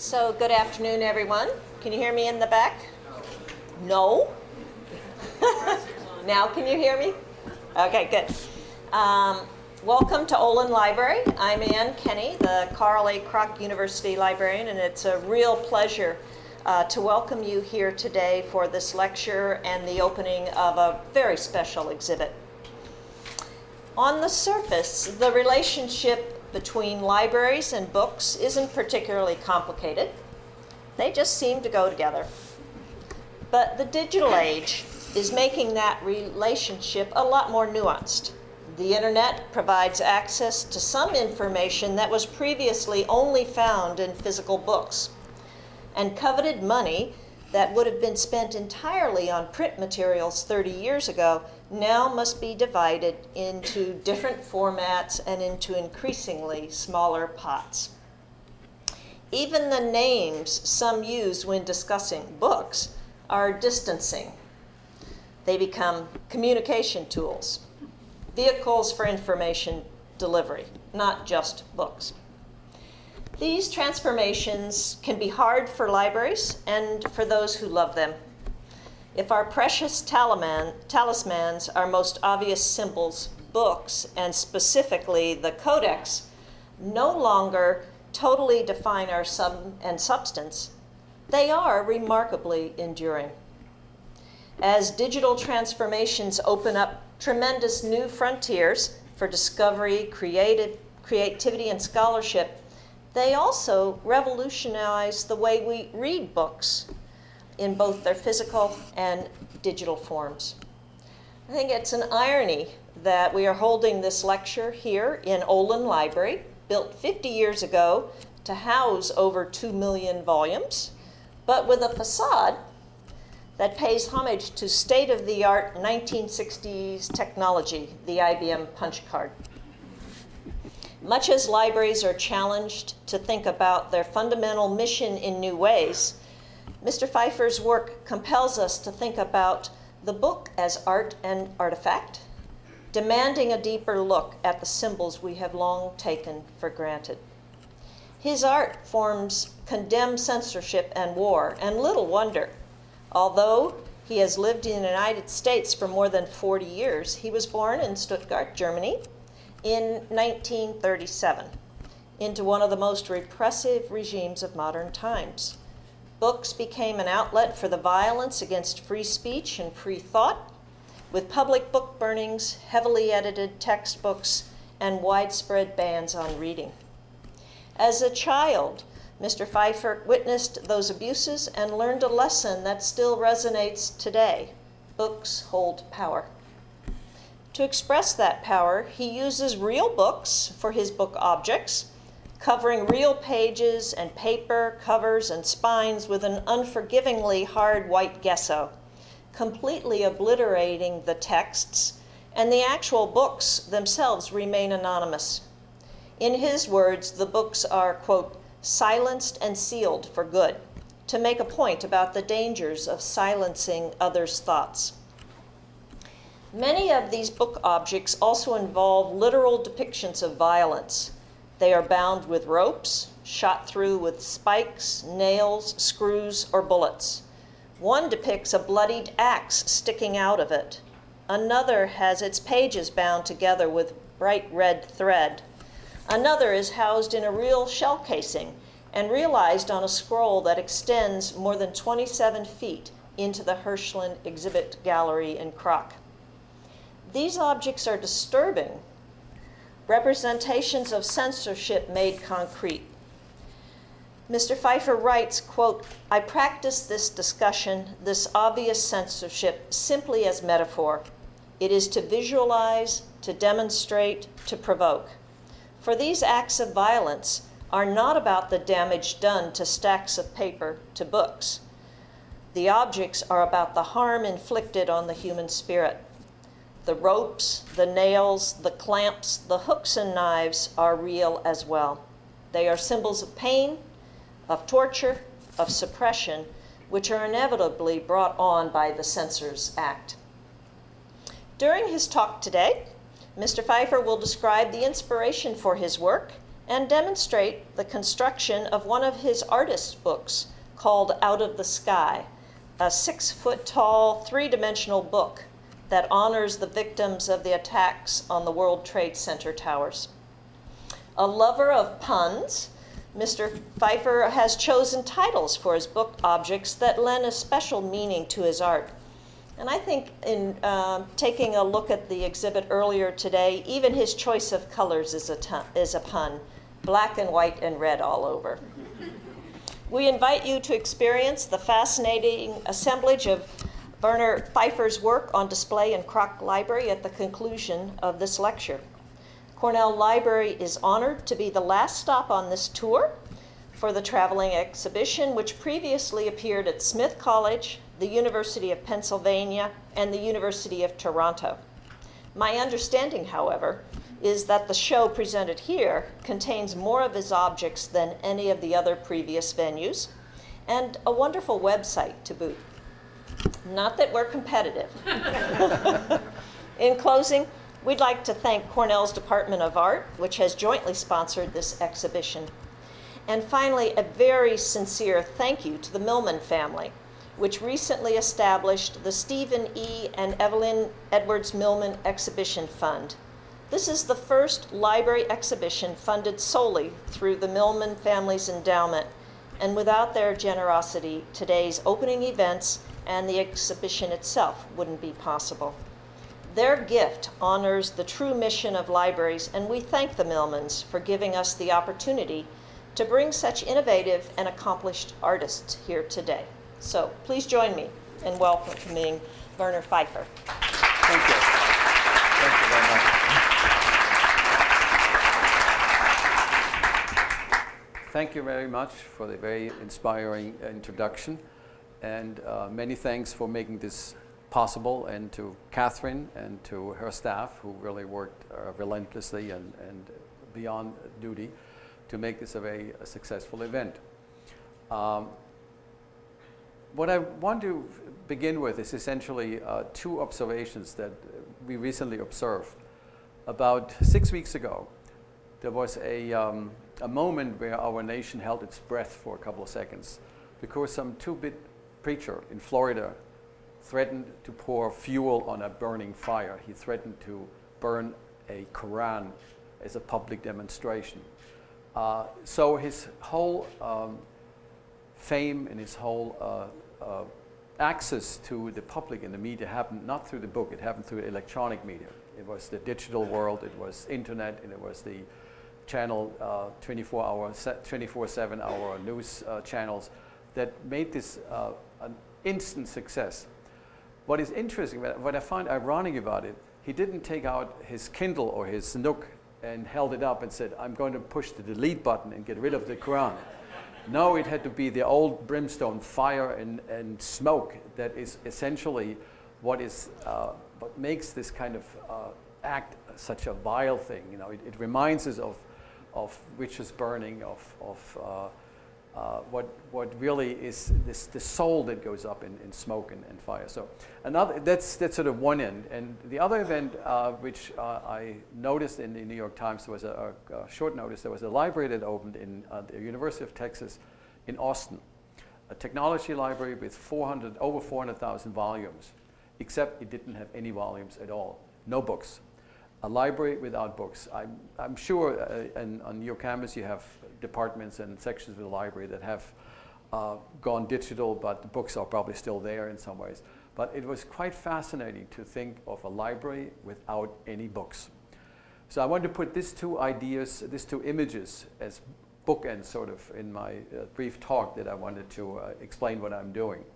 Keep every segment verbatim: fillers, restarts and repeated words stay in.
So good afternoon, everyone. Can you hear me in the back? No? Now can you hear me? Okay, good. Um, welcome to Olin Library. I'm Ann Kenny, the Carl A. Kroc University librarian, and it's a real pleasure uh, to welcome you here today for this lecture and the opening of a very special exhibit. On the surface, the relationship between libraries and books isn't particularly complicated. They just seem to go together. But the digital age is making that relationship a lot more nuanced. The internet provides access to some information that was previously only found in physical books. And coveted money that would have been spent entirely on print materials thirty years ago now must be divided into different formats and into increasingly smaller pots. Even the names some use when discussing books are distancing. They become communication tools, vehicles for information delivery, not just books. These transformations can be hard for libraries and for those who love them. If our precious talisman, talismans, our most obvious symbols, books, and specifically the codex, no longer totally define our sum and substance, they are remarkably enduring. As digital transformations open up tremendous new frontiers for discovery, creative, creativity, and scholarship, they also revolutionize the way we read books in both their physical and digital forms. I think it's an irony that we are holding this lecture here in Olin Library, built fifty years ago to house over two million volumes, but with a facade that pays homage to state-of-the-art nineteen sixties technology, the I B M punch card. Much as libraries are challenged to think about their fundamental mission in new ways, Mister Pfeiffer's work compels us to think about the book as art and artifact, demanding a deeper look at the symbols we have long taken for granted. His art forms condemn censorship and war, and little wonder. Although he has lived in the United States for more than forty years, he was born in Stuttgart, Germany, in nineteen thirty-seven, into one of the most repressive regimes of modern times. Books became an outlet for the violence against free speech and free thought, with public book burnings, heavily edited textbooks, and widespread bans on reading. As a child, Mister Pfeiffer witnessed those abuses and learned a lesson that still resonates today. Books hold power. To express that power, he uses real books for his book objects, covering real pages and paper, covers, and spines with an unforgivingly hard white gesso, completely obliterating the texts, and the actual books themselves remain anonymous. In his words, the books are, quote, silenced and sealed for good, to make a point about the dangers of silencing others' thoughts. Many of these book objects also involve literal depictions of violence. They are bound with ropes, shot through with spikes, nails, screws, or bullets. One depicts a bloodied axe sticking out of it. Another has its pages bound together with bright red thread. Another is housed in a real shell casing and realized on a scroll that extends more than twenty-seven feet into the Hirshland exhibit gallery in Kroc. These objects are disturbing representations of censorship made concrete. Mister Pfeiffer writes, quote, I practice this discussion, this obvious censorship, simply as metaphor. It is to visualize, to demonstrate, to provoke. For these acts of violence are not about the damage done to stacks of paper, to books. The objects are about the harm inflicted on the human spirit. The ropes, the nails, the clamps, the hooks and knives are real as well. They are symbols of pain, of torture, of suppression, which are inevitably brought on by the Censors Act. During his talk today, Mister Pfeiffer will describe the inspiration for his work and demonstrate the construction of one of his artist books called Out of the Sky, a six-foot-tall, three-dimensional book that honors the victims of the attacks on the World Trade Center towers. A lover of puns, Mister Pfeiffer has chosen titles for his book objects that lend a special meaning to his art. And I think in uh, taking a look at the exhibit earlier today, even his choice of colors is a, ton, is a pun, black and white and red all over. We invite you to experience the fascinating assemblage of Werner Pfeiffer's work on display in Kroc Library at the conclusion of this lecture. Cornell Library is honored to be the last stop on this tour for the traveling exhibition, which previously appeared at Smith College, the University of Pennsylvania, and the University of Toronto. My understanding, however, is that the show presented here contains more of his objects than any of the other previous venues, and a wonderful website to boot. Not that we're competitive. In closing, we'd like to thank Cornell's Department of Art, which has jointly sponsored this exhibition. And finally, a very sincere thank you to the Millman family, which recently established the Stephen E. and Evelyn Edwards Millman Exhibition Fund. This is the first library exhibition funded solely through the Millman family's endowment, and without their generosity, today's opening events and the exhibition itself wouldn't be possible. Their gift honors the true mission of libraries, and we thank the Millmans for giving us the opportunity to bring such innovative and accomplished artists here today. So please join me in welcoming Werner Pfeiffer. Thank you. Thank you very much. Thank you very much for the very inspiring introduction, and uh, many thanks for making this possible, and to Catherine and to her staff, who really worked uh, relentlessly and, and beyond duty to make this a very a successful event. Um, what I want to begin with is essentially uh, two observations that we recently observed. About six weeks ago, there was a, um, a moment where our nation held its breath for a couple of seconds because some two-bit preacher in Florida threatened to pour fuel on a burning fire. He threatened to burn a Quran as a public demonstration. Uh, so his whole um, fame and his whole uh, uh, access to the public and the media happened not through the book, it happened through electronic media. It was the digital world, it was internet, and it was the channel uh, twenty-four hour, twenty-four seven hour news uh, channels that made this uh, an instant success. What is interesting, what I find ironic about it, he didn't take out his Kindle or his Nook and held it up and said, I'm going to push the delete button and get rid of the Quran. No, it had to be the old brimstone fire and, and smoke that is essentially what is uh, what makes this kind of uh, act such a vile thing. You know, it, it reminds us of of witches burning, of of uh, uh, what what really is this the soul that goes up in, in smoke and, and fire. So another that's that's sort of one end, and the other event uh, which uh, I noticed in the New York Times was a, a, a short notice. There was a library that opened in uh, the University of Texas in Austin, a technology library with four hundred over four hundred thousand volumes, except it didn't have any volumes at all, no books. A library without books. I'm, I'm sure uh, and on your campus you have departments and sections of the library that have uh, gone digital, but the books are probably still there in some ways. But it was quite fascinating to think of a library without any books. So I wanted to put these two ideas, these two images as bookends sort of in my uh, brief talk that I wanted to uh, explain what I'm doing.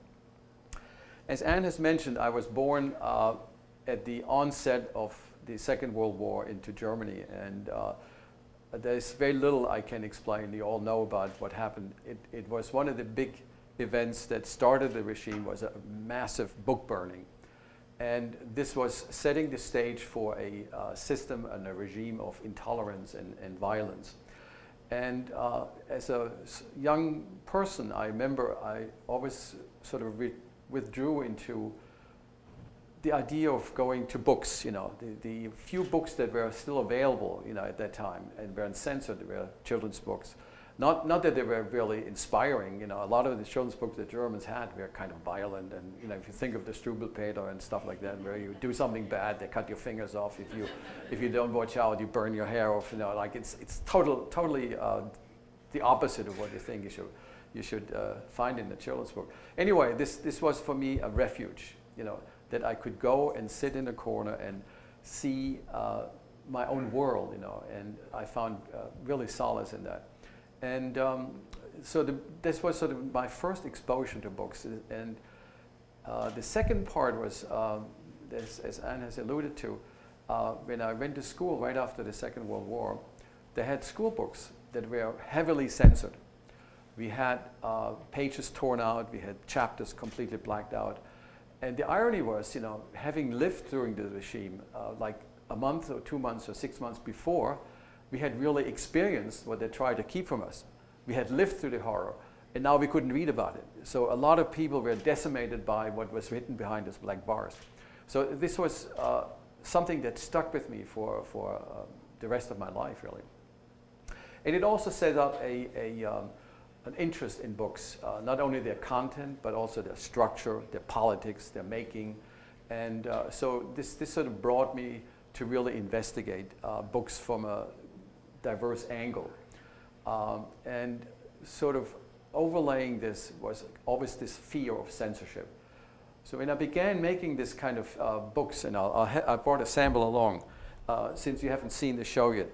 As Anne has mentioned, I was born uh, at the onset of the Second World War into Germany, and uh, there's very little I can explain. You all know about what happened. It, it was one of the big events that started the regime was a massive book burning, and this was setting the stage for a uh, system and a regime of intolerance and, and violence. And uh, as a young person, I remember I always sort of re- withdrew into the idea of going to books, you know, the, the few books that were still available, you know, at that time and were uncensored were children's books. Not, not that they were really inspiring, you know, a lot of the children's books the Germans had were kind of violent, and, you know, if you think of the Struwwelpeter and stuff like that, where you do something bad, they cut your fingers off. If you, if you don't watch out, you burn your hair off, you know, like it's, it's total, totally uh, the opposite of what you think you should, you should uh, find in the children's book. Anyway, this, this was for me a refuge, you know, that I could go and sit in a corner and see uh, my own world, you know, and I found uh, really solace in that. And um, so the, this was sort of my first exposure to books. And uh, the second part was, um, as, as Anne has alluded to, uh, when I went to school right after the Second World War, they had school books that were heavily censored. We had uh, pages torn out, we had chapters completely blacked out. And the irony was, you know, having lived during the regime, uh, like a month or two months or six months before, we had really experienced what they tried to keep from us. We had lived through the horror, and now we couldn't read about it. So a lot of people were decimated by what was written behind those black bars. So this was uh, something that stuck with me for, for uh, the rest of my life, really. And it also set up a, a, um, an interest in books, uh, not only their content, but also their structure, their politics, their making. And uh, so this, this sort of brought me to really investigate uh, books from a diverse angle. Um, and sort of overlaying this was always this fear of censorship. So when I began making this kind of uh, books, and I'll, I'll ha I brought a sample along, uh, since you haven't seen the show yet.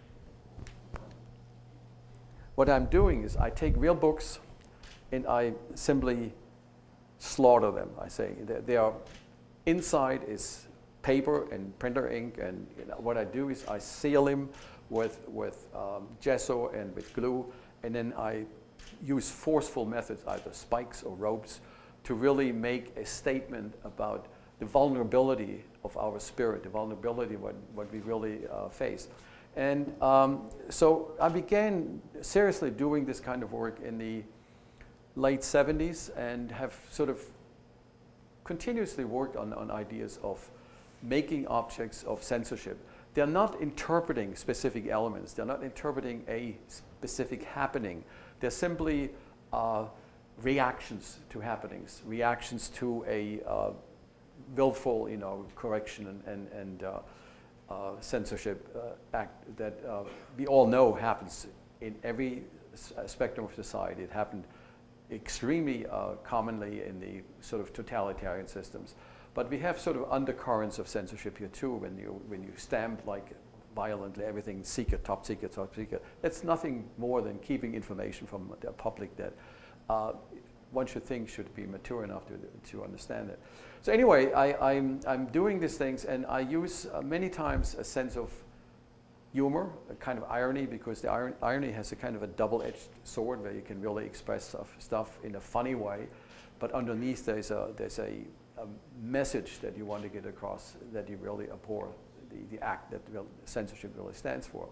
What I'm doing is I take real books and I simply slaughter them. I say they, they are, inside is paper and printer ink, and you know, what I do is I seal them with, with um, gesso and with glue, and then I use forceful methods, either spikes or ropes, to really make a statement about the vulnerability of our spirit, the vulnerability of what, what we really uh, face. And um, so I began seriously doing this kind of work in the late seventies and have sort of continuously worked on, on ideas of making objects of censorship. They're not interpreting specific elements. They're not interpreting a specific happening. They're simply uh, reactions to happenings, reactions to a uh, willful, you know, correction and, and, and uh, uh, censorship uh, act that uh, we all know happens in every spectrum of society. It happened extremely uh, commonly in the sort of totalitarian systems. But we have sort of undercurrents of censorship here too. When you when you stamp like violently everything secret, top secret, top secret, that's nothing more than keeping information from the public that uh, one should think should be mature enough to to understand it. So anyway, I, I'm I'm doing these things, and I use uh, many times a sense of humor, a kind of irony, because the iron, irony has a kind of a double-edged sword where you can really express stuff, stuff in a funny way, but underneath there's a there's a a message that you want to get across, that you really abhor the, the act that real, censorship really stands for.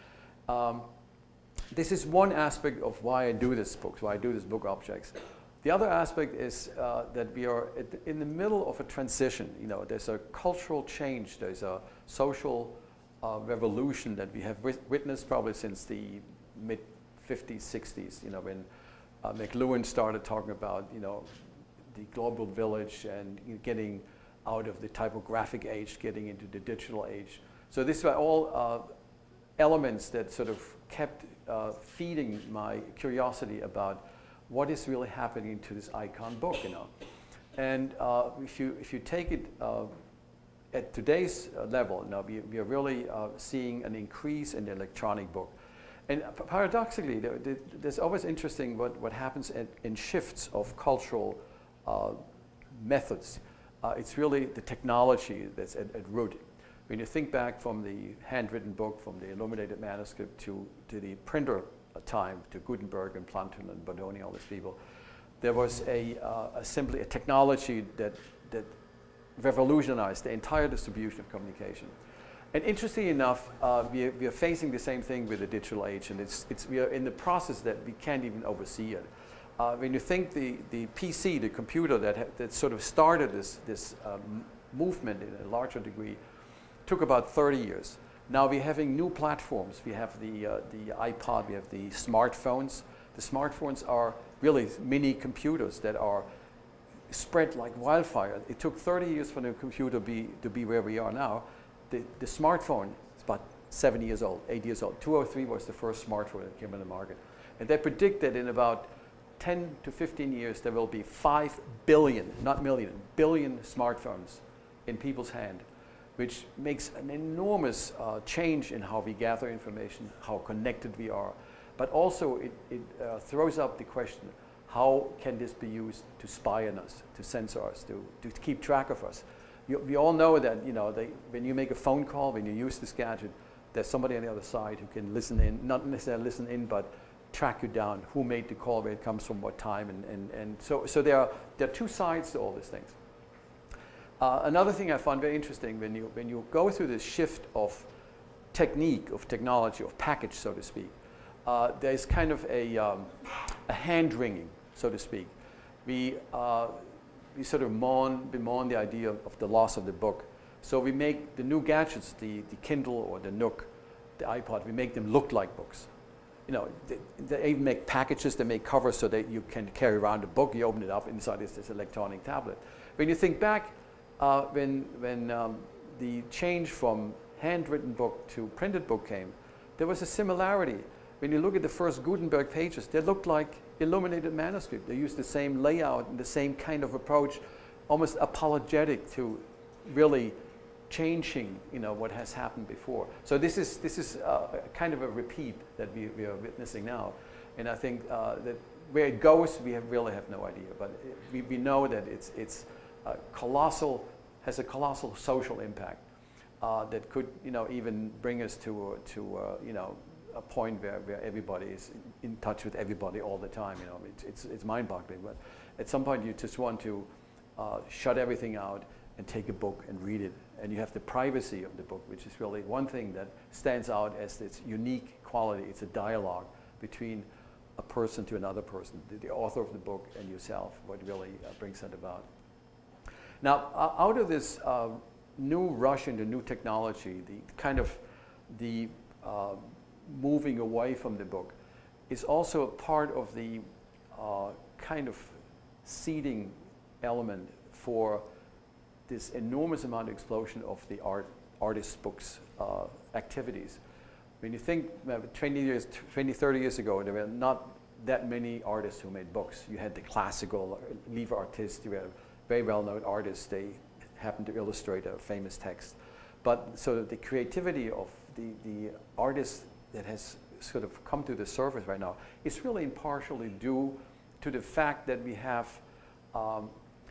Um, this is one aspect of why I do this book, why I do this book objects. The other aspect is uh, that we are at the, in the middle of a transition. You know, there's a cultural change, there's a social uh, revolution that we have wit witnessed probably since the mid fifties, sixties. You know, when uh, McLuhan started talking about, you know, the global village and getting out of the typographic age, getting into the digital age. So these were all uh, elements that sort of kept uh, feeding my curiosity about what is really happening to this icon book, you know. And uh, if you if you take it uh, at today's uh, level, you know, we, we are really uh, seeing an increase in the electronic book. And paradoxically, there, there, there's always interesting what, what happens at, in shifts of cultural Uh, methods. Uh, it's really the technology that's at, at root. When you think back from the handwritten book, from the illuminated manuscript to, to the printer time, to Gutenberg and Plantin and Bodoni, all these people, there was a, uh, a simply a technology that, that revolutionized the entire distribution of communication. And interestingly enough, uh, we, are, we are facing the same thing with the digital age, and it's, it's, we are in the process that we can't even oversee it. Uh, when you think the, the P C, the computer that, that sort of started this, this um, movement in a larger degree took about thirty years. Now we're having new platforms. We have the, uh, the iPod, we have the smartphones. The smartphones are really mini computers that are spread like wildfire. It took thirty years for the computer be, to be where we are now. The, the smartphone is about seven years old, eight years old. two oh three was the first smartphone that came on the market. And they predict that in about ten to fifteen years, there will be five billion, not million, billion smartphones in people's hand, which makes an enormous uh, change in how we gather information, how connected we are. But also it, it uh, throws up the question, how can this be used to spy on us, to censor us, to, to keep track of us? You, we all know that, you know, they, when you make a phone call, when you use this gadget, there's somebody on the other side who can listen in, not necessarily listen in, but track you down, who made the call, where it comes from, what time, and, and, and so, so there, are, there are two sides to all these things. Uh, another thing I found very interesting, when you, when you go through this shift of technique, of technology, of package, so to speak, uh, there's kind of a, um, a hand-wringing, so to speak. We, uh, we sort of mourn, bemoan the idea of, of the loss of the book. So we make the new gadgets, the, the Kindle or the Nook, the iPod, we make them look like books. You know, they, they even make packages, they make covers so that you can carry around a book, you open it up, inside is this electronic tablet. When you think back, uh, when, when um, the change from handwritten book to printed book came, there was a similarity. When you look at the first Gutenberg pages, they looked like illuminated manuscript. They used the same layout and the same kind of approach, almost apologetic to really changing, you know, what has happened before. So this is this is uh, kind of a repeat that we, we are witnessing now, and I think uh, that where it goes, we have really have no idea. But it, we, we know that it's it's uh, colossal, has a colossal social impact uh, that could, you know, even bring us to uh, to uh, you know, a point where, where everybody is in, in touch with everybody all the time. You know, it's it's, it's mind-boggling. But at some point, you just want to uh, shut everything out and take a book and read it. And you have the privacy of the book, which is really one thing that stands out as its unique quality. It's a dialogue between a person to another person, the, the author of the book and yourself, what really uh, brings that about. Now, uh, out of this uh, new rush into new technology, the kind of the uh, moving away from the book is also a part of the uh, kind of seeding element for this enormous amount of explosion of the art, artist books uh, activities. When you think uh, twenty years, twenty, thirty years ago, there were not that many artists who made books. You had the classical livre artists, you had very well-known artists, they happened to illustrate a famous text. But so the creativity of the, the artists that has sort of come to the surface right now is really partially due to the fact that we have um,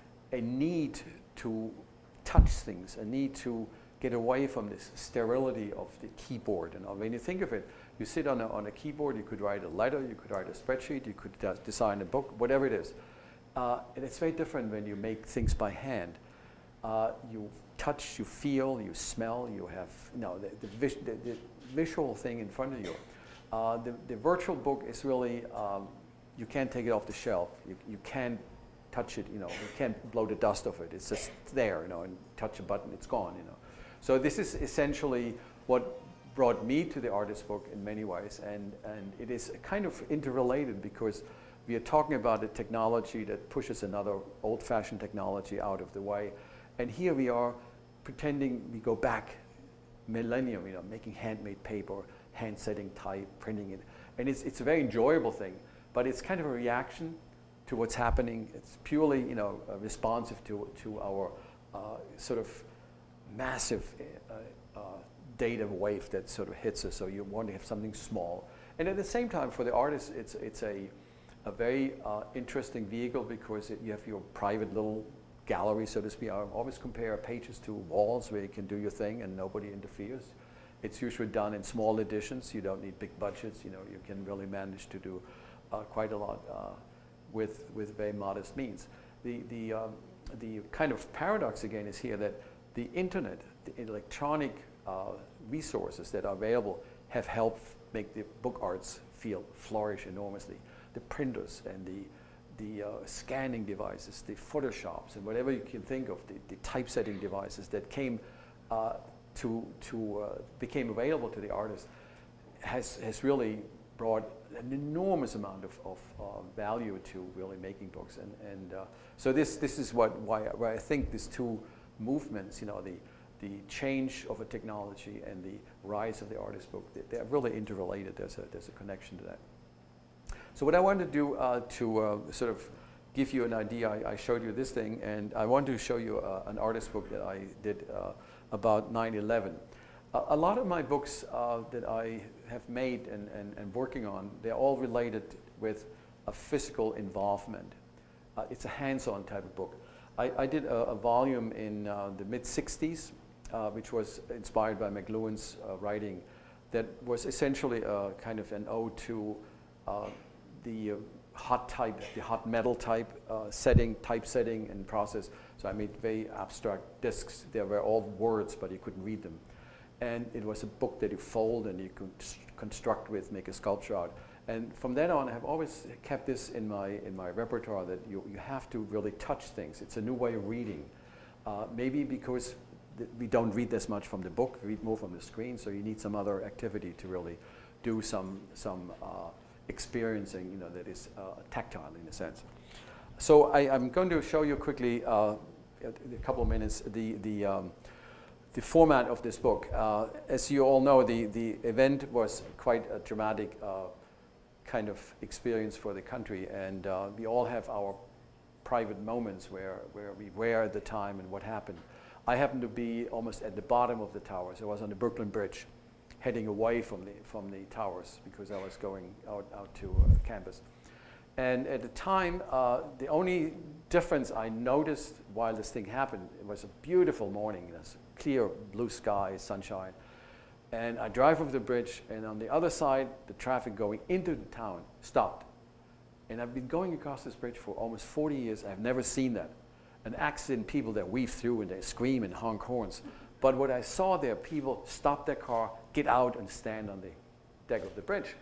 a need to touch things, a need to get away from this sterility of the keyboard. And when you think of it, you sit on a, on a keyboard, you could write a letter, you could write a spreadsheet, you could uh, design a book, whatever it is. Uh, and it's very different when you make things by hand. Uh, you touch, you feel, you smell, you have, you know, the, the, vis the, the visual thing in front of you. Uh, the, the virtual book is really, um, you can't take it off the shelf. You, you can't touch it, you know, you can't blow the dust off it. It's just there, you know, and touch a button, it's gone, you know. So this is essentially what brought me to the artist book in many ways, and, and it is kind of interrelated because we are talking about a technology that pushes another old-fashioned technology out of the way. And here we are pretending we go back millennium, you know, making handmade paper, hand setting type, printing it. And it's, it's a very enjoyable thing, but it's kind of a reaction to what's happening. It's purely, you know, uh, responsive to, to our uh, sort of massive uh, uh, data wave that sort of hits us. So you want to have something small. And at the same time, for the artist, it's, it's a, a very uh, interesting vehicle because it, you have your private little gallery, so to speak. I always compare pages to walls where you can do your thing and nobody interferes. It's usually done in small editions. You don't need big budgets. You know, you can really manage to do uh, quite a lot uh, with, with very modest means. The, the, um, the kind of paradox again is here that the internet, the electronic uh, resources that are available have helped make the book arts field flourish enormously. The printers and the, the uh, scanning devices, the Photoshops, and whatever you can think of, the, the typesetting devices that came uh, to, to uh, became available to the artist has, has really brought an enormous amount of, of uh, value to really making books. And, and uh, so this, this is what, why, why I think these two movements, you know, the, the change of a technology and the rise of the artist book, they, they're really interrelated. There's a, there's a connection to that. So what I wanted to do uh, to uh, sort of give you an idea, I, I showed you this thing, and I want to show you uh, an artist book that I did uh, about nine eleven. Uh, a lot of my books uh, that I have made and, and, and working on, they're all related with a physical involvement. Uh, it's a hands-on type of book. I, I did a, a volume in uh, the mid sixties, uh, which was inspired by McLuhan's uh, writing, that was essentially a kind of an ode to uh, the uh, hot type, the hot metal type uh, setting, typesetting and process. So I made very abstract discs. They were all words, but you couldn't read them. And it was a book that you fold and you could construct with, make a sculpture out. And from then on, I've always kept this in my in my repertoire, that you, you have to really touch things. It's a new way of reading. Uh, maybe because th we don't read this much from the book, we read more from the screen, so you need some other activity to really do some, some uh, experiencing, you know, that is uh, tactile in a sense. So I, I'm going to show you quickly, uh, in a couple of minutes, the, the um, the format of this book. Uh, as you all know, the, the event was quite a dramatic uh, kind of experience for the country, and uh, we all have our private moments where, where we were at the time and what happened. I happened to be almost at the bottom of the towers. I was on the Brooklyn Bridge, heading away from the, from the towers because I was going out, out to uh, campus. And at the time, uh, the only difference I noticed while this thing happened, it was a beautiful morning, you know, clear blue sky, sunshine. And I drive over the bridge, and on the other side, the traffic going into the town stopped. And I've been going across this bridge for almost forty years. I've never seen that. An accident, people that weave through and they scream and honk horns. But what I saw there, people stop their car, get out and stand on the deck of the bridge.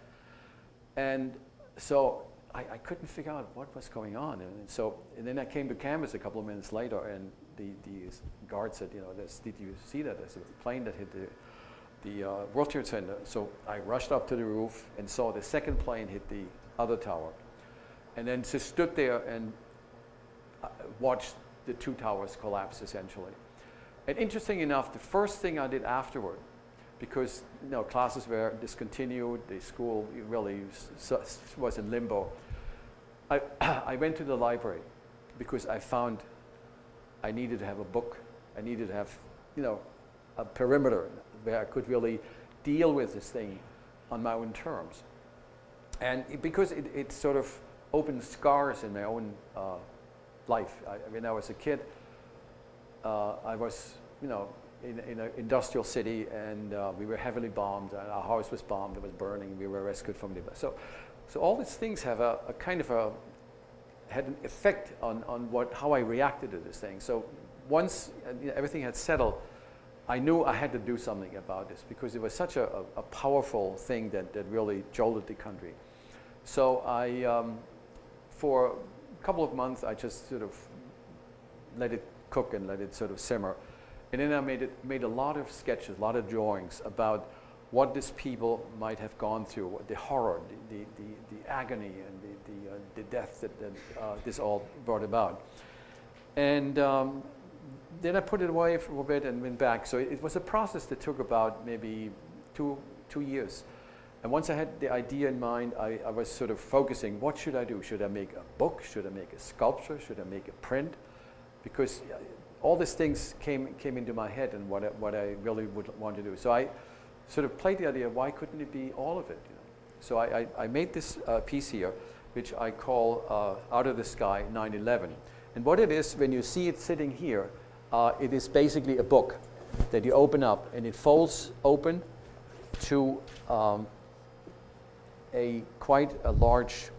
And so I, I couldn't figure out what was going on. And, and so, and then I came to campus a couple of minutes later, and the, the guard said, you know, this, did you see that? There's a plane that hit the, the uh, World Trade Center. So I rushed up to the roof and saw the second plane hit the other tower. And then just stood there and uh, watched the two towers collapse, essentially. And interesting enough, the first thing I did afterward, because you know, classes were discontinued, the school really was in limbo, I, I went to the library because I found I needed to have a book. I needed to have, you know, a perimeter where I could really deal with this thing on my own terms. And it, because it, it sort of opened scars in my own uh, life. I, when I was a kid, uh, I was, you know, in, in an industrial city, and uh, we were heavily bombed, and our house was bombed, it was burning, we were rescued from the, so, so all these things have a, a kind of a, had an effect on, on what, how I reacted to this thing. So once uh, you know, everything had settled, I knew I had to do something about this because it was such a, a, a powerful thing that, that really jolted the country. So I, um, for a couple of months, I just sort of let it cook and let it sort of simmer. And then I made, it, made a lot of sketches, a lot of drawings about what these people might have gone through, the horror, the, the, the, the agony, and the, the, uh, the death that, that uh, this all brought about. And um, then I put it away for a bit and went back. So it, it was a process that took about maybe two, two years. And once I had the idea in mind, I, I was sort of focusing, what should I do? Should I make a book? Should I make a sculpture? Should I make a print? Because all these things came, came into my head and what I, what I really would want to do. So I sort of played the idea, why couldn't it be all of it? You know? So I, I, I made this uh, piece here, which I call uh, Out of the Sky nine eleven. And what it is, when you see it sitting here, uh, it is basically a book that you open up, and it folds open to um, a quite a large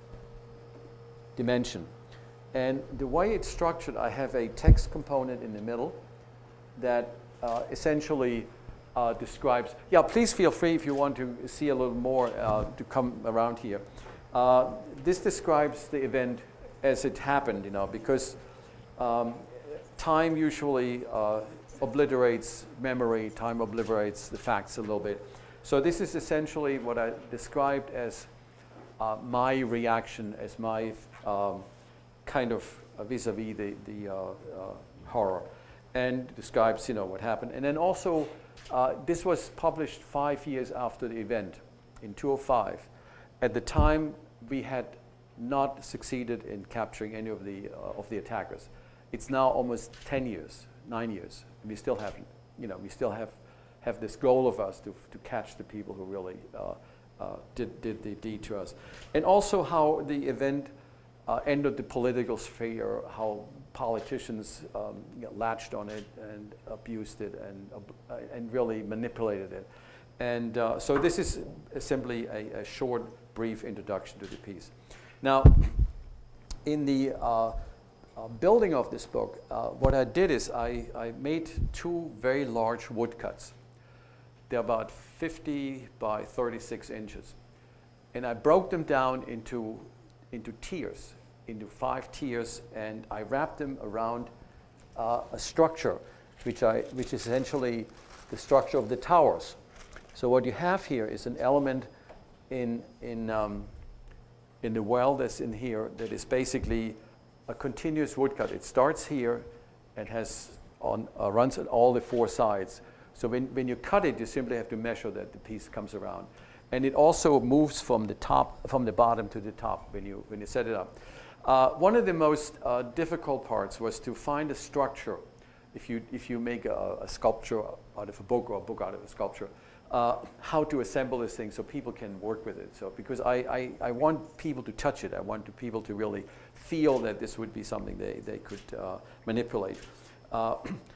dimension. And the way it's structured, I have a text component in the middle that uh, essentially uh, describes, yeah, please feel free if you want to see a little more uh, to come around here. Uh, this describes the event as it happened, you know, because um, time usually uh, obliterates memory, time obliterates the facts a little bit. So this is essentially what I described as uh, my reaction, as my um, kind of uh, vis-a-vis the, the uh, uh, horror, and describes, you know, what happened. And then also, uh, this was published five years after the event, in two thousand five. At the time, we had not succeeded in capturing any of the uh, of the attackers. It's now almost ten years, nine years. We still haven't, you know, we still have have this goal of us to to catch the people who really uh, uh, did did the deed to us, and also how the event uh, entered the political sphere, how politicians um, you know, latched on it and abused it and uh, and really manipulated it, and uh, so this is simply a, a short, brief introduction to the piece. Now, in the uh, uh, building of this book, uh, what I did is I, I made two very large woodcuts. They're about fifty by thirty-six inches. And I broke them down into, into tiers, into five tiers, and I wrapped them around uh, a structure, which, I, which is essentially the structure of the towers. So what you have here is an element in, in um, in the well that's in here that is basically a continuous woodcut. It starts here and has on uh, runs on all the four sides. So when, when you cut it, you simply have to measure that the piece comes around. And it also moves from the top, from the bottom to the top when you when you set it up. Uh, one of the most uh, difficult parts was to find a structure. If you if you make a, a sculpture out of a book or a book out of a sculpture, Uh, how to assemble this thing so people can work with it. So because I, I, I want people to touch it, I want to people to really feel that this would be something they, they could uh, manipulate. Uh,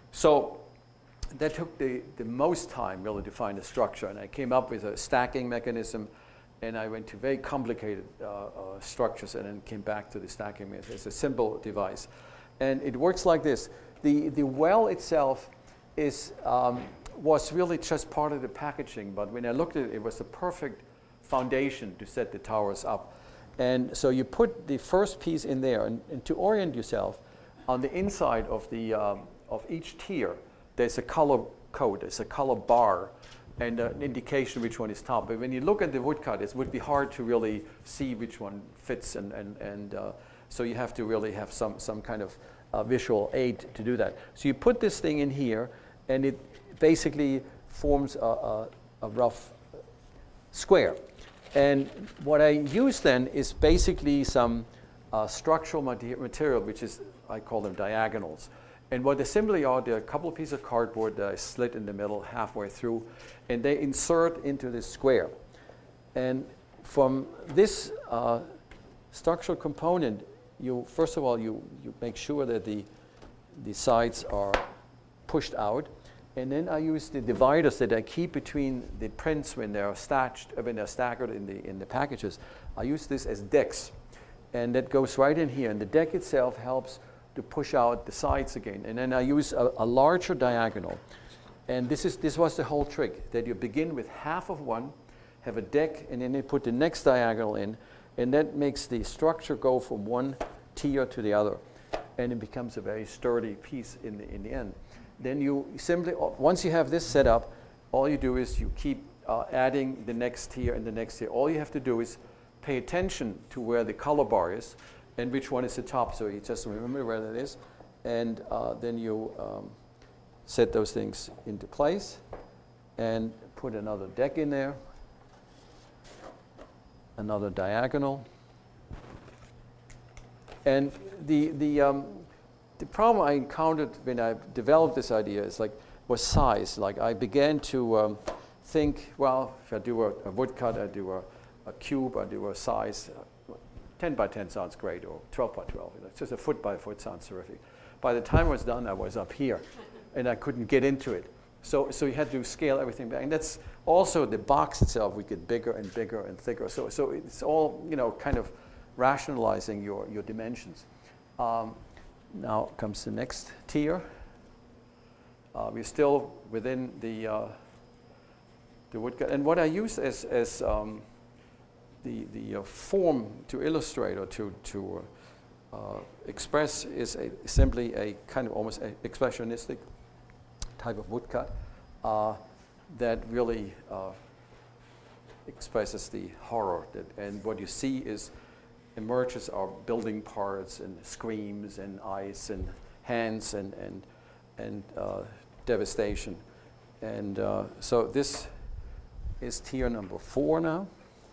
so that took the, the most time really to find a structure, and I came up with a stacking mechanism, and I went to very complicated uh, uh, structures and then came back to the stacking mechanism. It's a simple device. And it works like this. The, the well itself is um, was really just part of the packaging, but when I looked at it, it was the perfect foundation to set the towers up. And so you put the first piece in there, and, and to orient yourself, on the inside of the um, of each tier, there's a color code, there's a color bar, and an indication which one is top. But when you look at the woodcut, it would be hard to really see which one fits, and and and uh, so you have to really have some some kind of uh, visual aid to do that. So you put this thing in here, and it basically forms a, a, a rough square. And what I use then is basically some uh, structural material, which is, I call them diagonals. And what they simply are, they're a couple of pieces of cardboard that I slit in the middle halfway through, and they insert into this square. And from this uh, structural component, you first of all, you, you make sure that the, the sides are pushed out. And then I use the dividers that I keep between the prints when they're stashed, when they're staggered in the in the packages. I use this as decks, and that goes right in here. And the deck itself helps to push out the sides again. And then I use a, a larger diagonal. And this is this was the whole trick, that you begin with half of one, have a deck, and then you put the next diagonal in, and that makes the structure go from one tier to the other, and it becomes a very sturdy piece in the in the end. Then you simply, once you have this set up, all you do is you keep uh, adding the next tier and the next tier. All you have to do is pay attention to where the color bar is and which one is the top. So you just remember where that is. And uh, then you um, set those things into place and put another deck in there, another diagonal. And the, the, um, The problem I encountered when I developed this idea is like was size. Like I began to um, think, well, if I do a, a woodcut, I do a, a cube, I do a size. Uh, ten by ten sounds great, or twelve by twelve. It's just a foot by foot sounds terrific. By the time I was done, I was up here, and I couldn't get into it. So, so you had to scale everything back, and that's also the box itself. We get bigger and bigger and thicker. So, so it's all, you know, kind of rationalizing your your dimensions. Um, Now comes the next tier. Uh, we're still within the uh, the woodcut, and what I use as as um, the the uh, form to illustrate or to to uh, uh, Express is a, simply a kind of almost a expressionistic type of woodcut uh, that really uh, expresses the horror. That, and what you see is emerges are building parts and screams and ice and hands and and and uh, devastation. And uh, so this is tier number four now.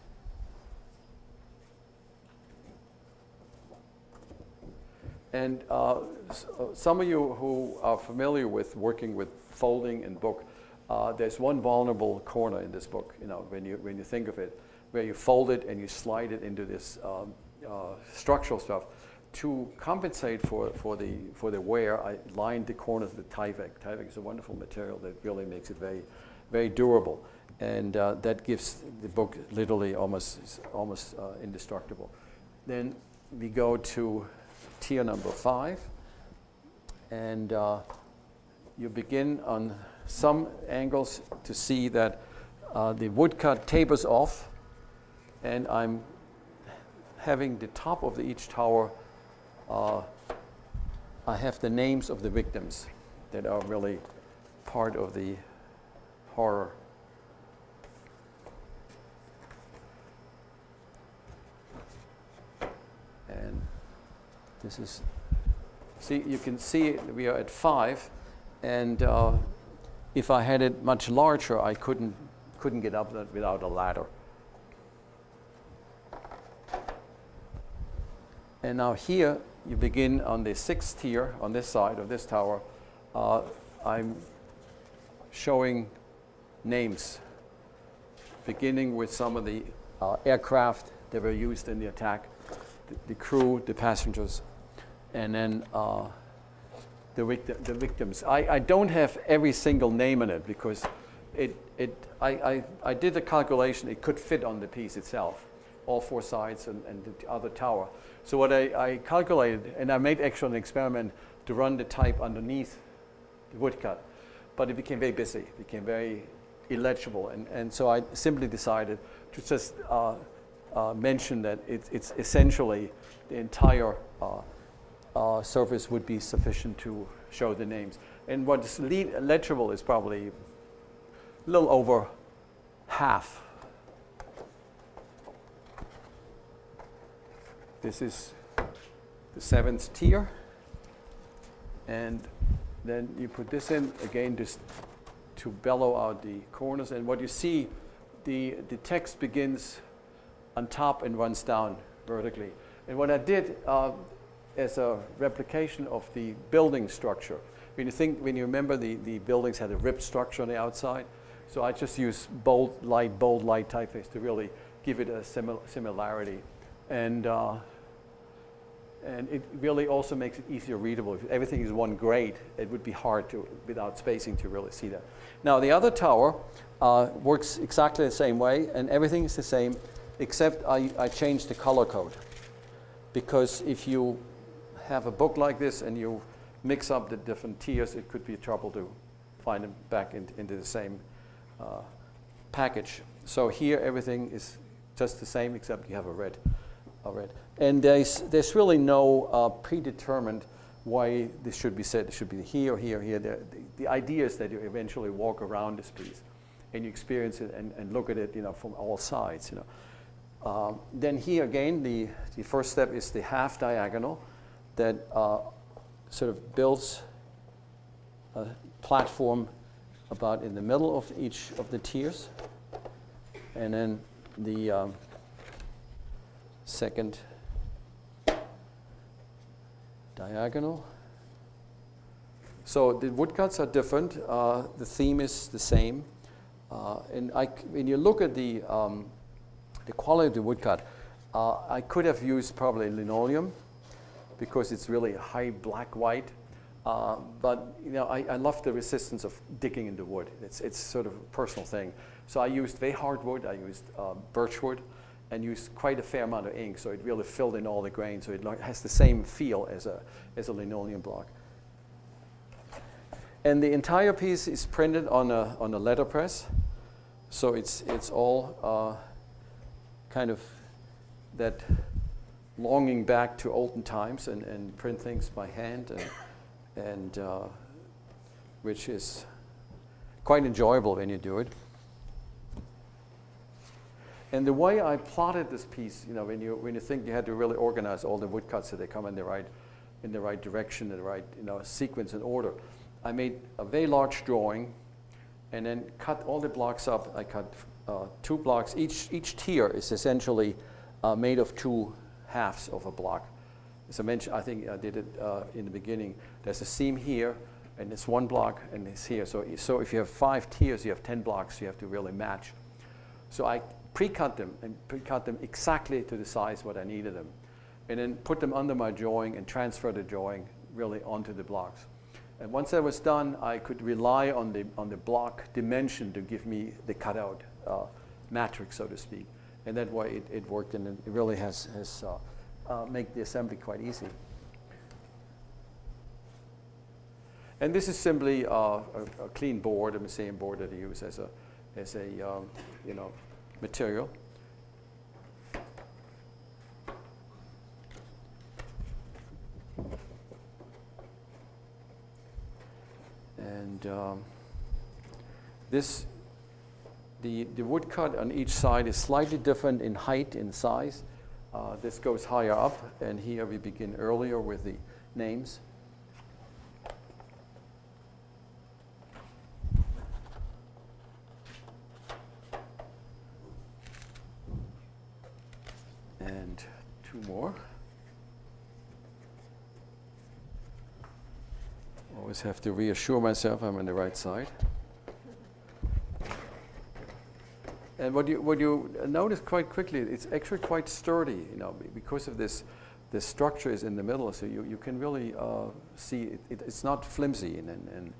And uh, s- uh, some of you who are familiar with working with folding and book, uh, there's one vulnerable corner in this book, you know, when you when you think of it, where you fold it and you slide it into this um, uh, structural stuff. To compensate for, for the for the wear, I lined the corners with Tyvek. Tyvek is a wonderful material that really makes it very, very durable, and uh, that gives the book literally almost almost uh, indestructible. Then we go to tier number five, and uh, you begin on some angles to see that uh, the woodcut tapers off, and I'm having the top of the, each tower. Uh, I have the names of the victims that are really part of the horror. And this is, see, you can see we are at five, and uh, if I had it much larger, I couldn't couldn't get up that without a ladder. And now here, you begin on the sixth tier, on this side of this tower. Uh, I'm showing names, beginning with some of the uh, aircraft that were used in the attack, the, the crew, the passengers, and then uh, the, victim, the victims. I, I don't have every single name in it because it, it, I, I, I did the calculation, it could fit on the piece itself, all four sides and, and the other tower. So what I, I calculated, and I made actually an experiment to run the type underneath the woodcut, but it became very busy, it became very illegible, and, and so I simply decided to just uh, uh, mention that it, it's essentially the entire uh, uh, surface would be sufficient to show the names. And what's le- legible is probably a little over half. This is the seventh tier, and then you put this in again just to bellow out the corners. And what you see, the the text begins on top and runs down vertically. And what I did uh, as a replication of the building structure, when you think, when you remember the the buildings had a ribbed structure on the outside, so I just use bold light, bold light typeface to really give it a simil- similarity. And uh, and it really also makes it easier readable. If everything is one grade, it would be hard to, without spacing, to really see that. Now the other tower uh, works exactly the same way, and everything is the same, except I, I changed the color code. Because if you have a book like this and you mix up the different tiers, it could be trouble to find them back in, into the same uh, package. So here everything is just the same, except you have a red. A red. And there's, there's really no uh, predetermined why this should be said. It should be here, here, here. The, the, the idea is that you eventually walk around this piece and you experience it and, and look at it, you know, from all sides. You know. Um, then here again, the, the first step is the half diagonal that uh, sort of builds a platform about in the middle of each of the tiers. And then the um, second diagonal. So the woodcuts are different. Uh, the theme is the same. Uh, and I, when you look at the, um, the quality of the woodcut, uh, I could have used probably linoleum because it's really high black white. Uh, but you know, I, I love the resistance of digging into wood. It's, it's sort of a personal thing. So I used very hard wood. I used uh, birch wood, and used quite a fair amount of ink, so it really filled in all the grains, so it has the same feel as a, as a linoleum block. And the entire piece is printed on a, on a letterpress, so it's, it's all uh, kind of that longing back to olden times and, and print things by hand, and, and uh, which is quite enjoyable when you do it. And the way I plotted this piece, you know, when you when you think you had to really organize all the woodcuts so they come in the right in the right direction, in the right, you know, sequence and order, I made a very large drawing, and then cut all the blocks up. I cut uh, two blocks. Each each tier is essentially uh, made of two halves of a block. As I mentioned, I think I did it uh, in the beginning. There's a seam here, and it's one block, and it's here. So so if you have five tiers, you have ten blocks. You have to really match. So I pre-cut them and pre-cut them exactly to the size what I needed them, and then put them under my drawing and transfer the drawing really onto the blocks. And once that was done, I could rely on the on the block dimension to give me the cutout uh, matrix, so to speak, and that way it, it worked, and it really has has uh, uh, make the assembly quite easy. And this is simply uh, a, a clean board, a Messiaen board that I use as a as a um, you know. material. And um, this, the, the woodcut on each side is slightly different in height and size. Uh, this goes higher up, and here we begin earlier with the names. And two more. Always have to reassure myself I'm on the right side. And what you what you notice quite quickly, it's actually quite sturdy, you know, because of this. The structure is in the middle, so you, you can really uh, see it, it, it's not flimsy and. and, and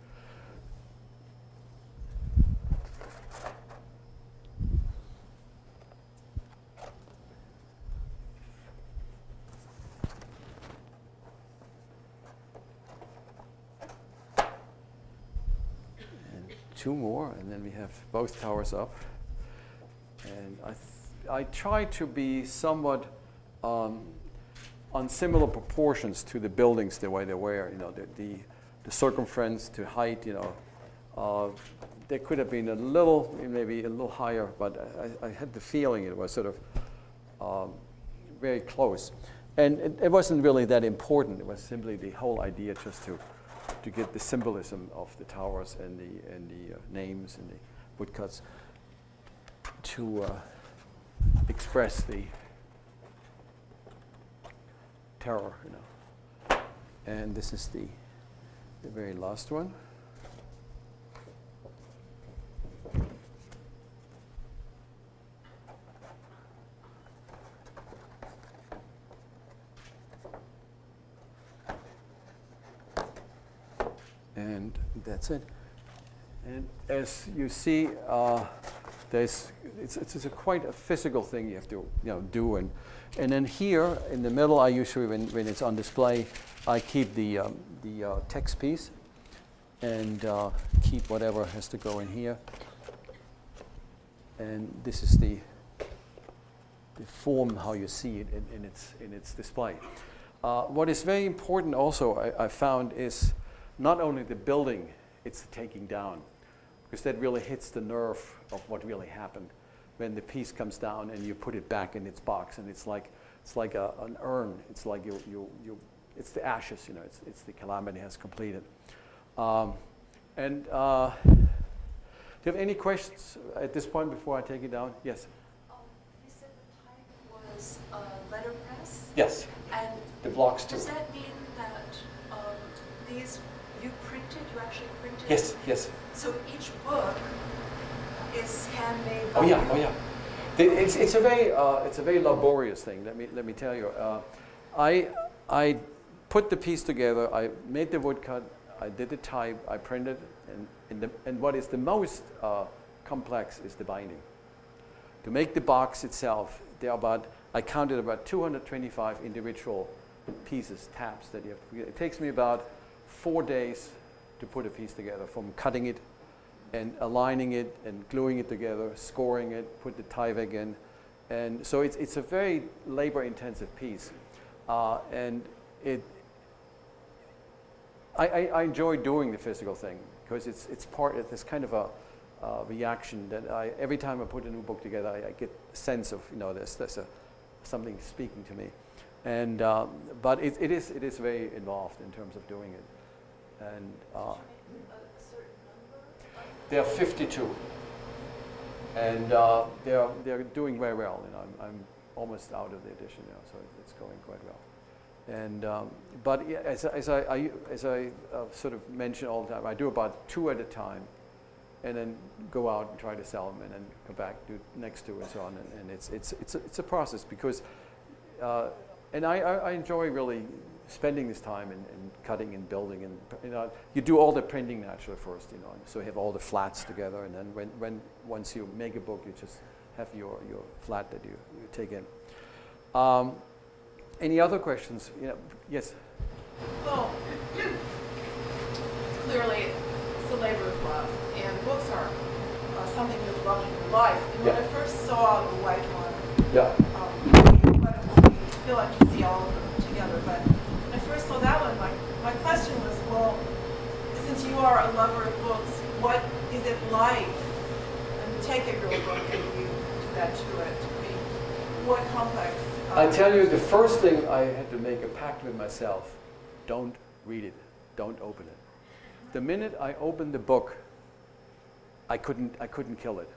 two more, and then we have both towers up. And I, th I try to be somewhat um, on similar proportions to the buildings the way they were. You know, the the, the circumference to height. You know, uh, there could have been a little, maybe a little higher, but I, I had the feeling it was sort of um, very close. And it, it wasn't really that important. It was simply the whole idea just to. to get the symbolism of the towers and the and the uh, names and the woodcuts to uh, express the terror, you know. And this is the the very last one. And that's it. And as you see, uh, there's it's, it's a quite a physical thing you have to you know do. And and then here in the middle, I usually when, when it's on display, I keep the um, the uh, text piece and uh, keep whatever has to go in here. And this is the the form how you see it in, in its in its display. Uh, what is very important also I, I found is. Not only the building it's the taking down, because that really hits the nerve of what really happened when the piece comes down and you put it back in its box, and it's like it's like a, an urn. It's like you you you it's the ashes, you know. It's it's the calamity has completed. Um, and uh, do you have any questions at this point before I take it down? Yes. Um, you said the type was uh, letterpress. Yes. And the blocks too. Does that mean that um, these you printed, you actually printed? Yes, yes. So each book is handmade. Oh yeah, oh yeah. The, it's it's a very uh, it's a very laborious thing. Let me let me tell you. Uh, I I put the piece together. I made the woodcut. I did the type. I printed, and and, the, and what is the most uh, complex is the binding. To make the box itself, there are about I counted about two hundred twenty-five individual pieces, tabs that you have to. It takes me about four days to put a piece together, from cutting it and aligning it and gluing it together, scoring it, put the Tyvek in. And so it's, it's a very labor-intensive piece. Uh, and it, I, I, I enjoy doing the physical thing because it's, it's part of this kind of a uh, reaction that I, every time I put a new book together, I, I get a sense of, you know, there's, there's a, something speaking to me. And, um, but it, it, is, it is very involved in terms of doing it. And uh, there are fifty-two. And uh, they're, they're doing very well. You know, I'm, I'm almost out of the edition now, so it's going quite well. And, um, but yeah, as, as I, I, as I uh, sort of mention all the time, I do about two at a time, and then go out and try to sell them, and then come back, do next two, and so on. And, and it's, it's, it's, a, it's a process because, uh, and I, I, I enjoy really spending this time in, in cutting and building, and you know, you do all the printing naturally first, you know, so you have all the flats together, and then when, when once you make a book, you just have your, your flat that you, you take in. Um, any other questions? You know, yes? Well, clearly it's a labor of love, and books are uh, something you've loved in your life. And when Yeah. I first saw the white one, Yeah. um, but I feel like you see all of them together, but when I first saw that one, my, my question was, well, since you are a lover of books, what is it like? And take a real book and you do that to it. I mean, what complex? Uh, I tell you, the first thing I had to make a pact with myself, don't read it, don't open it. The minute I opened the book, I couldn't, I couldn't kill it.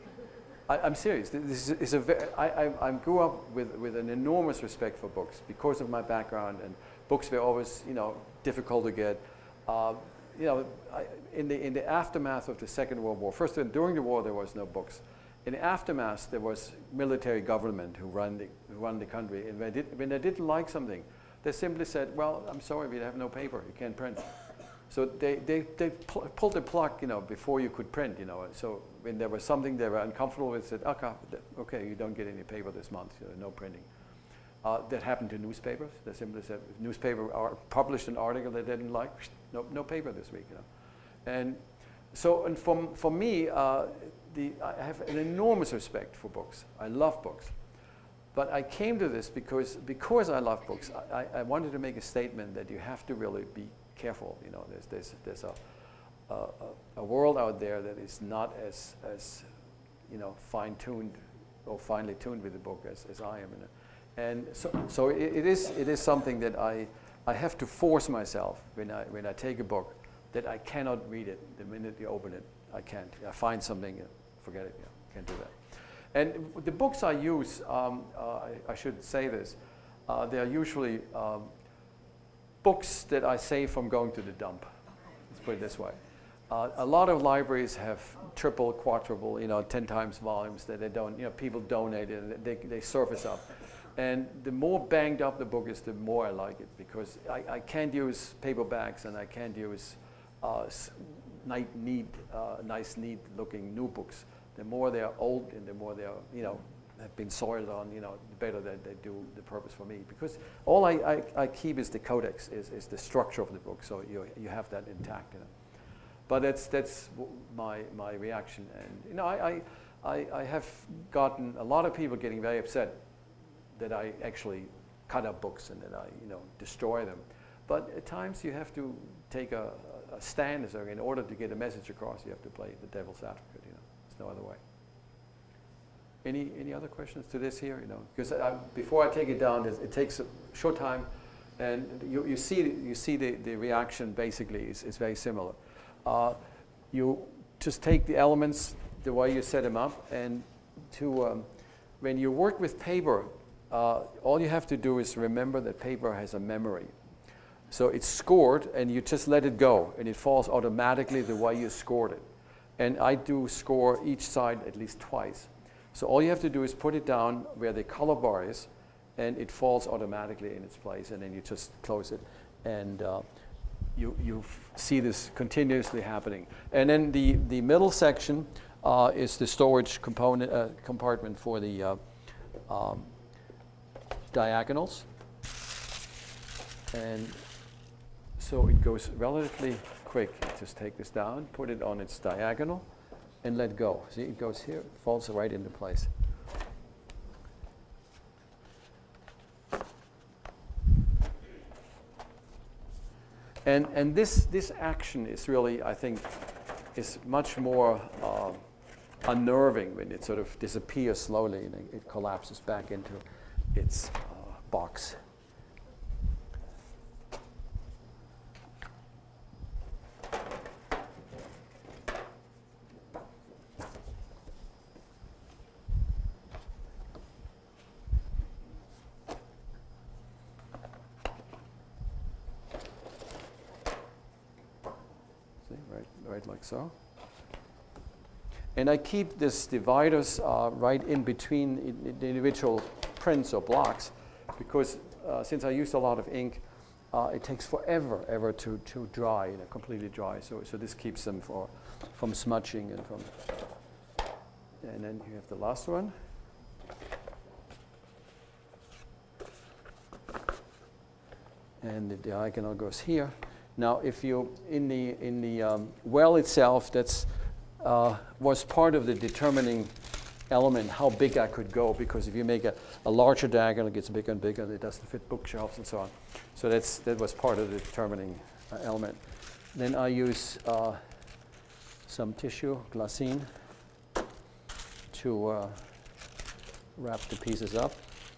I, I'm serious. This is, is a ve- I, I, I grew up with, with an enormous respect for books because of my background, and books were always, you know, difficult to get. Uh, you know, I, in the in the aftermath of the Second World War, first during the war there was no books. In the aftermath there was military government who run the who run the country, and when they, did, when they didn't like something, they simply said, "Well, I'm sorry, we have no paper. You can't print." So they they they pu- pulled the plug, you know, before you could print, you know. So when there was something they were uncomfortable with, said, "Okay, okay, you don't get any paper this month. You know, no printing." Uh, that happened to newspapers. They simply said, if newspaper ar- published an article they didn't like, no, no paper this week, you know. And so, and from, for me, uh, the, I have an enormous respect for books. I love books. But I came to this because, because I love books, I, I wanted to make a statement that you have to really be careful. You know, there's, there's, there's a, a, a world out there that is not as, as you know, fine-tuned or finely tuned with the book as, as I am. In it. And so, so it, it is it is something that I I have to force myself when I when I take a book that I cannot read it the minute you open it. I can't. I find something, forget it. Yeah, can't do that. And the books I use, um, uh, I, I should say this, uh, they are usually um, books that I save from going to the dump. Let's put it this way. Uh, a lot of libraries have triple, quadruple, you know, ten times volumes that they don't, you know, people donate it and they they surface up. And the more banged up the book is, the more I like it, because I, I can't use paperbacks and I can't use uh, neat, uh, nice, neat-looking new books. The more they are old and the more they are, you know, have been soiled on, you know, the better that they do the purpose for me. Because all I, I, I keep is the codex, is, is the structure of the book, so you you have that intact. You know. But that's that's my my reaction, and you know, I I I have gotten a lot of people getting very upset that I actually cut up books and that I, you know, destroy them. But at times you have to take a, a stand. So in order to get a message across, you have to play the devil's advocate. You know, there's no other way. Any any other questions to this here? You know, because I, before I take it down, it takes a short time, and you you see you see the the reaction basically is is very similar. Uh, you just take the elements the way you set them up, and to um, when you work with paper. Uh, all you have to do is remember that paper has a memory. So it's scored and you just let it go and it falls automatically the way you scored it. And I do score each side at least twice. So all you have to do is put it down where the color bar is and it falls automatically in its place, and then you just close it. And uh, you, you f- see this continuously happening. And then the, the middle section uh, is the storage component uh, compartment for the uh, um, diagonals, and so it goes relatively quick. Just take this down, put it on its diagonal, and let go. See, it goes here, falls right into place. And, and this, this action is really, I think, is much more uh, unnerving when it sort of disappears slowly and it collapses back into its uh, box. Right, right like so. And I keep this dividers uh, right in between in the individual prints or blocks because uh, since I used a lot of ink, uh, it takes forever ever to, to dry, you know, completely dry. So, so this keeps them for, from smudging and from. And then you have the last one. And the diagonal goes here. Now, if you in the in the um, well itself, that's uh, was part of the determining element how big I could go, because if you make a, a larger diagonal, it gets bigger and bigger, it doesn't fit bookshelves and so on. So that's that was part of the determining uh, element. Then I use uh, some tissue, glassine, to uh, wrap the pieces up.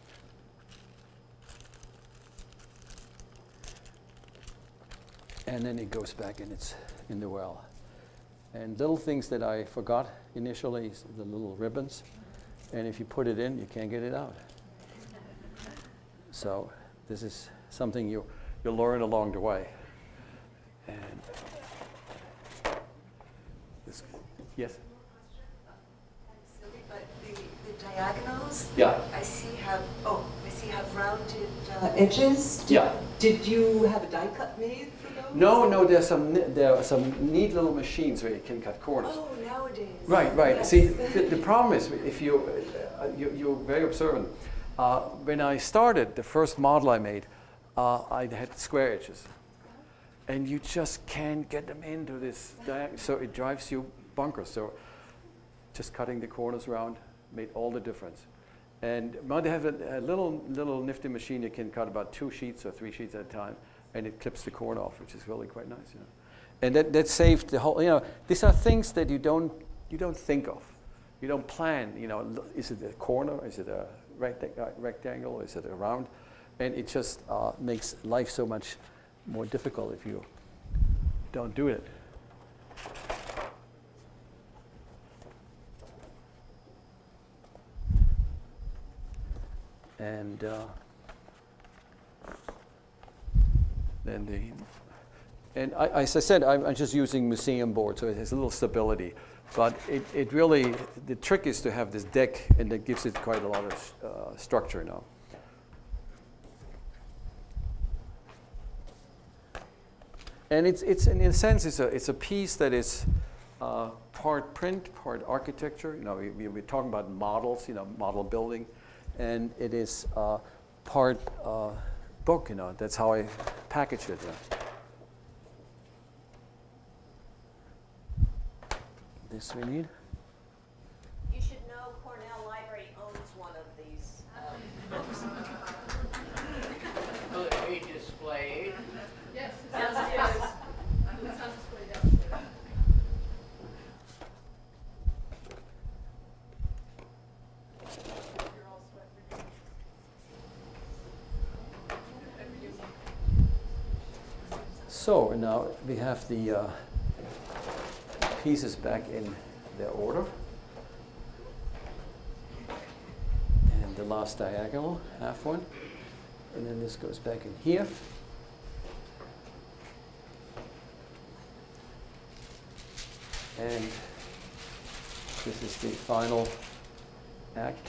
And then it goes back in its in the well. And little things that I forgot initially, the little ribbons. And if you put it in, you can't get it out. So this is something you you learn along the way. And this, yes. Silly, but the, the diagonals. Yeah. I see have oh I see have rounded uh, edges. Did, Yeah. Did you have a die cut made for those? No, no. There's some ne- there are some neat little machines where you can cut corners. Oh, nowadays. Right, right. Yes. See, the, the problem is if you, uh, you you're very observant. Uh, when I started, the first model I made, uh, I had square edges, and you just can't get them into this diagonal, so it drives you bonkers. So, just cutting the corners around made all the difference. And now they have a, a little little nifty machine. You can cut about two sheets or three sheets at a time, and it clips the corner off, which is really quite nice, you know. And that, that saved the whole, you know, these are things that you don't you don't think of. You don't plan, you know, is it a corner, is it a recta- uh, rectangle, is it a round? And it just uh, makes life so much more difficult if you don't do it. And uh, then the And I, as I said, I'm, I'm just using museum board, so it has a little stability. But it, it really, the trick is to have this deck, and that gives it quite a lot of uh, structure now. And it's, it's in a sense, it's a, it's a piece that is uh, part print, part architecture. You know, we, we, we're talking about models, you know, model building. And it is uh, part uh, book, you know, that's how I package it. Yeah. This we need. You should know Cornell Library owns one of these um, books. Will it be displayed? Yes. Downstairs. It's on display downstairs. You're all sweat. So now we have the uh, pieces back in their order. And the last diagonal, half one. And then this goes back in here. And this is the final act.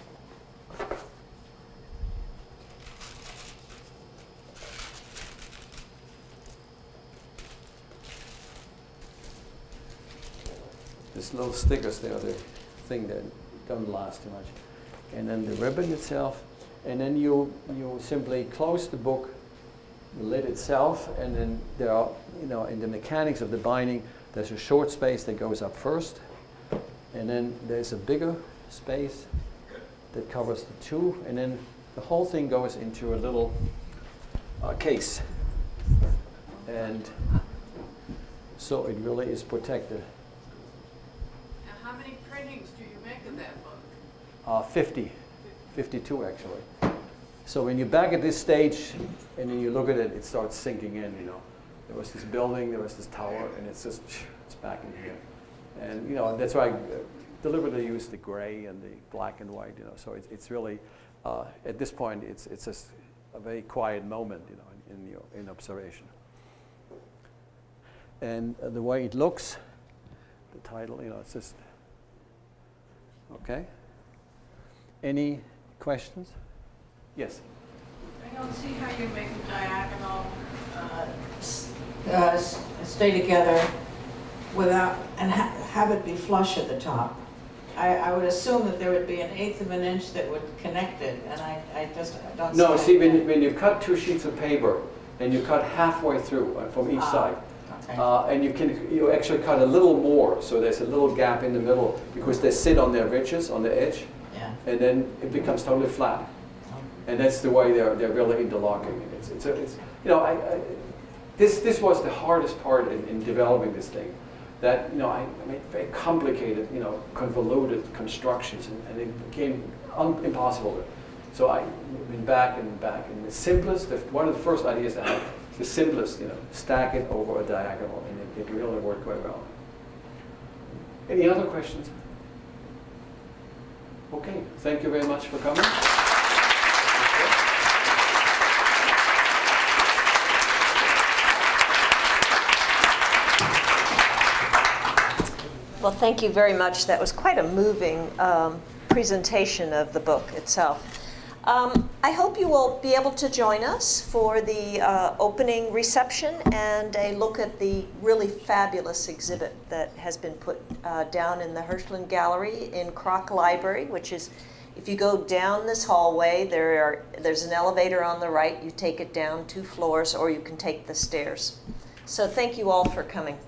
These little stickers, they are the thing that don't last too much. And then the ribbon itself. And then you, you simply close the book, the lid itself, and then there are, you know, in the mechanics of the binding, there's a short space that goes up first. And then there's a bigger space that covers the two. And then the whole thing goes into a little uh, case. And so it really is protected. Now, how many printings do you make of that book? Uh, fifty, fifty-two actually. So when you're back at this stage and then you look at it, it starts sinking in, you know. There was this building, there was this tower, and it's just, it's back in here. And, you know, that's why I deliberately used the gray and the black and white, you know. So it's, it's really, uh, at this point, it's, it's just a very quiet moment, you know, in, in, your, in observation. And uh, the way it looks, the title, you know, it's just, okay. Any questions? Yes? I don't see how you make a diagonal uh, s- uh, s- stay together without, and ha- have it be flush at the top. I, I would assume that there would be an eighth of an inch that would connect it, and I, I just I don't No, see see, that. when, when you cut two sheets of paper and you cut halfway through uh, from each Ah, side, okay. uh, and you can you actually cut a little more, so there's a little gap in the middle because they sit on their ridges, on the edge, Yeah. and then it becomes totally flat. And that's the way they're they're really interlocking. It's it's, a, it's you know I, I this this was the hardest part in, in developing this thing. That you know I, I made very complicated, you know, convoluted constructions, and, and it became un, impossible. So I went back and back, and the simplest, the, one of the first ideas I had, the simplest, you know, stack it over a diagonal, and it, it really worked quite well. Any other questions? Okay, thank you very much for coming. Well, thank you very much. That was quite a moving um, presentation of the book itself. Um, I hope you will be able to join us for the uh, opening reception and a look at the really fabulous exhibit that has been put uh, down in the Hirshland Gallery in Kroc Library, which is, if you go down this hallway, there are, there's an elevator on the right. You take it down two floors, or you can take the stairs. So thank you all for coming.